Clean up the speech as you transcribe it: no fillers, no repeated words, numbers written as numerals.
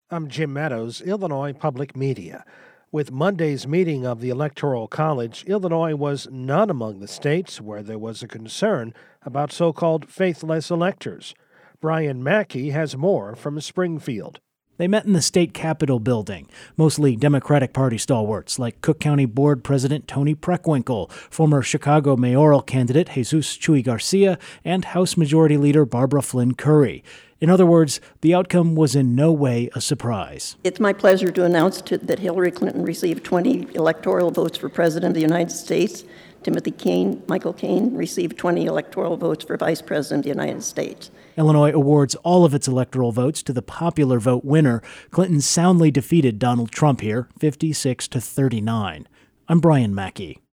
I'm Jim Meadows, Illinois Public Media. With Monday's meeting of the Electoral College, Illinois was not among the states where there was a concern about so-called faithless electors. Brian Mackey has more from Springfield. They met in the state capitol building, mostly Democratic Party stalwarts like Cook County Board President Tony Preckwinkle, former Chicago mayoral candidate Jesus Chuy Garcia, and House Majority Leader Barbara Flynn Curry. In other words, the outcome was in no way a surprise. It's my pleasure to announce that Hillary Clinton received 20 electoral votes for President of the United States. Michael Cain received 20 electoral votes for Vice President of the United States. Illinois awards all of its electoral votes to the popular vote winner. Clinton soundly defeated Donald Trump here, 56-39. I'm Brian Mackey.